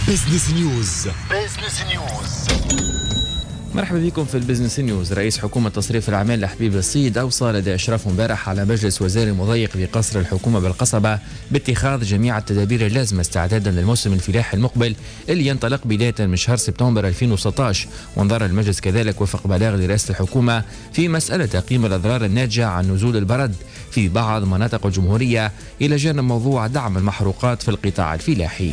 بزنس نيوز. مرحبا بكم في البزنس نيوز. رئيس حكومة تصريف الأعمال لحبيب الصيد أوصى لدى إشرافه امبارح على مجلس وزاري مضيق بقصر الحكومة بالقصبة باتخاذ جميع التدابير اللازمة استعدادا للموسم الفلاحي المقبل اللي ينطلق بداية من شهر سبتمبر 2016. وانظر المجلس كذلك وفق بلاغ لرئاسة الحكومة في مسألة تقييم الأضرار الناتجة عن نزول البرد في بعض مناطق الجمهورية إلى جانب موضوع دعم المحروقات في القطاع الفلاحي.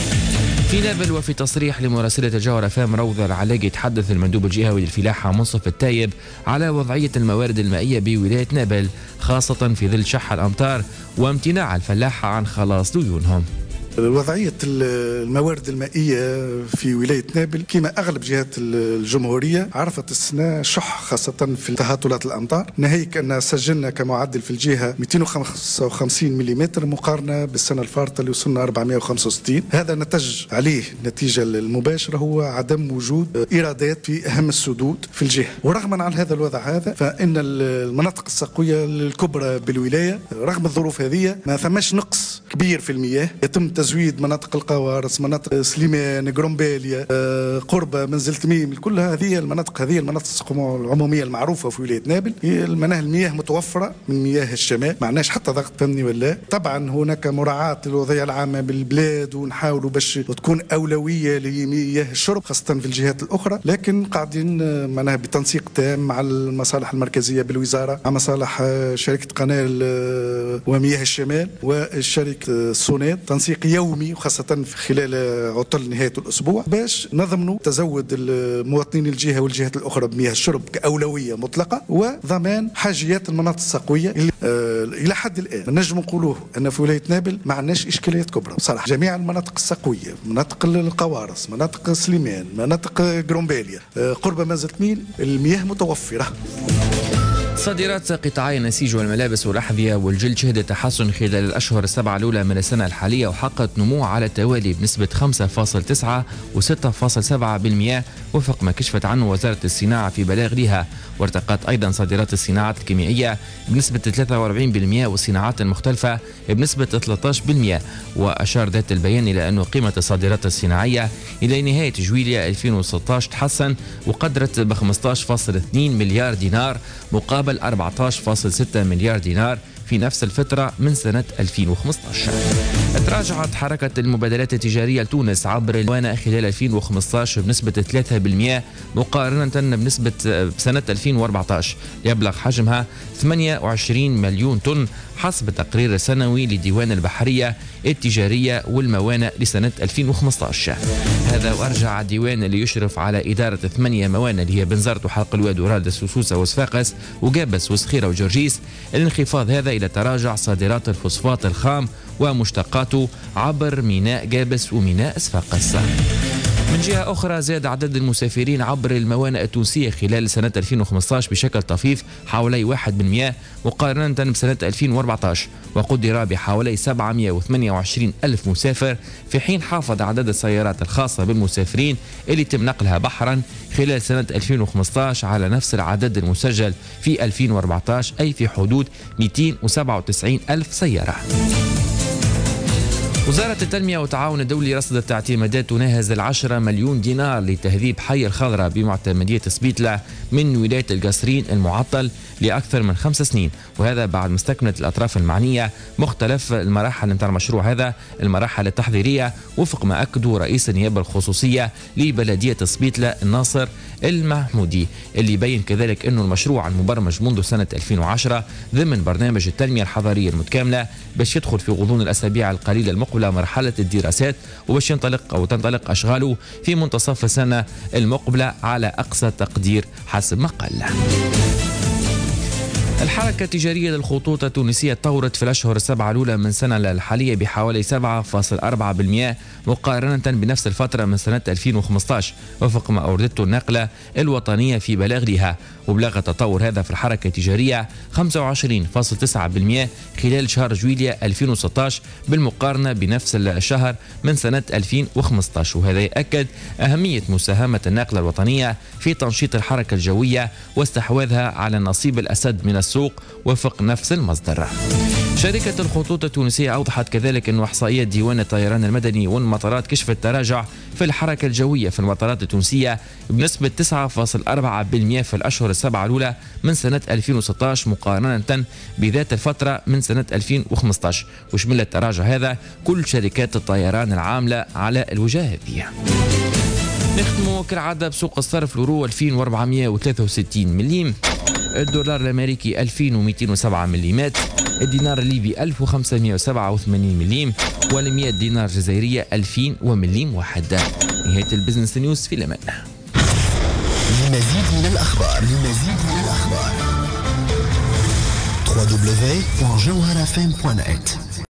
في نابل وفي تصريح لمراسلة الجوهرة فام روضة العلاقي يتحدث المندوب الجهوي للفلاحة منصف التايب على وضعية الموارد المائية بولاية نابل خاصة في ظل شح الأمطار وامتناع الفلاحة عن خلاص ديونهم. وضعية الموارد المائية في ولاية نابل كما أغلب جهات الجمهورية عرفت السنة شح خاصة في تهاطلات الأمطار، ناهيك أن سجلنا كمعدل في الجهة 255 ملم مقارنة بالسنة الفارطة اللي وصلنا 465. هذا نتج عليه النتيجة المباشرة هو عدم وجود إيرادات في أهم السدود في الجهة. ورغما عن هذا الوضع هذا فإن المناطق السقوية الكبرى بالولاية رغم الظروف هذه ما ثماش نقص كبير في المياه. يتم تزويد مناطق القوارص، مناطق سليمان، جرومباليا، قربة، منزل تميم، كل هذه المناطق المناطق العمومية المعروفة في ولاية نابل معناها المياه متوفرة من مياه الشمال، ما عندناش حتى ضغط فني ولا. طبعا هناك مراعاة للوضعية العامة بالبلاد ونحاولوا باش تكون أولوية لمياه الشرب خاصة في الجهات الأخرى، لكن قاعدين معناها بتنسيق تام مع المصالح المركزية بالوزارة، مع مصالح شركة قناة ومياه الشمال والشركة الصونات، تنسيق يومي وخاصة خلال عطل نهاية الأسبوع باش نضمنوا تزود المواطنين الجهة والجهات الأخرى بمياه الشرب كأولوية مطلقة وضمان حاجيات المناطق السقوية اللي إلى حد الآن نجم نقولوه أن في ولاية نابل ما عندناش إشكاليات كبرى بصراحة. جميع المناطق السقوية، مناطق القوارص، مناطق سليمان، مناطق جرومباليا، قرب منزل تميل، المياه متوفرة. صادرات قطاعي النسيج والملابس والأحذية والجلد شهدت تحسن خلال الأشهر السبعة الأولى من السنة الحالية وحققت نمو على التوالي بنسبة 5.9 و6.7% وفق ما كشفت عنه وزارة الصناعة في بلاغ لها. وارتقت أيضا صادرات الصناعات الكيميائية بنسبة 43% والصناعات المختلفة بنسبة 13%. وأشار ذات البيان إلى أن قيمة الصادرات الصناعية إلى نهاية جويلية 2016 تحسن وقدرت ب 15.2 مليار دينار مقابل 14.6 مليار دينار في نفس الفترة من سنة 2015. تراجعت حركة المبادلات التجارية لتونس عبر الموانئ خلال 2015 بنسبة 3% مقارنة بنسبة سنة 2014 يبلغ حجمها 28 مليون طن حسب التقرير السنوي لديوان البحرية التجارية والموانئ لسنة 2015. هذا وأرجع الديوان اللي يشرف على إدارة 8 موانئ اللي هي بنزرت وحلق الواد ورادس وسوسة وصفاقس وجابس وسخيرة وجرجيس الانخفاض هذا إلى تراجع صادرات الفوسفات الخام ومشتقاته عبر ميناء جابس وميناء صفاقس. من جهة أخرى زاد عدد المسافرين عبر الموانئ التونسية خلال سنة 2015 بشكل طفيف حوالي 1% مقارنة بسنة 2014 وقدر بحوالي 728 ألف مسافر، في حين حافظ عدد السيارات الخاصة بالمسافرين اللي تم نقلها بحرا خلال سنة 2015 على نفس العدد المسجل في 2014 أي في حدود 297 ألف سيارة. وزارة التنمية والتعاون الدولي رصدت اعتمادات تناهز 10 مليون دينار لتهذيب حي الخضراء بمعتمدية سبيتلا من ولاية القصرين المعطل لأكثر من 5 سنين، وهذا بعد مستكملة الأطراف المعنية مختلف المراحل نتاع المشروع هذا، المراحل التحضيرية وفق ما أكدوا رئيس النيابة الخصوصية لبلدية سبيتلا الناصر المحمودي، اللي بين كذلك أنه المشروع المبرمج منذ سنة 2010 ضمن برنامج التنمية الحضرية المتكاملة باش يدخل في غضون الأسابيع القليلة المقبلة مرحلة الدراسات وباش تنطلق أشغاله في منتصف السنة المقبلة على أقصى تقدير حسب ما قال. الحركة التجارية للخطوط التونسية تطورت في الأشهر السبعة الأولى من السنة الحالية بحوالي 7.4% مقارنة بنفس الفترة من سنة 2015 وفق ما أوردته الناقلة الوطنية في بلاغ لها. وبلغ التطور هذا في الحركة التجارية 25.9% خلال شهر جويلية 2016 بالمقارنة بنفس الشهر من سنة 2015، وهذا يؤكد أهمية مساهمة الناقلة الوطنية في تنشيط الحركة الجوية واستحواذها على النصيب الأسد من السوق وفق نفس المصدر. شركة الخطوط التونسية أوضحت كذلك أن إحصائيات ديوان الطيران المدني والمطارات كشفت تراجع في الحركة الجوية في المطارات التونسية بنسبة 9.4% في الأشهر السبعة الأولى من سنة 2016 مقارنة بذات الفترة من سنة 2015، وشمل التراجع هذا كل شركات الطيران العاملة على الوجه هذه. نختموا كالعادة بسوق الصرف. اليورو 2463 مليم، الدولار الأمريكي 2207 مليم، الدينار الليبي 1587 مليم، وال100 دينار جزائرية 2000 ومليم واحد. نهاية البزنس نيوز في الأمان. لمزيد من الأخبار www.jawharafm.net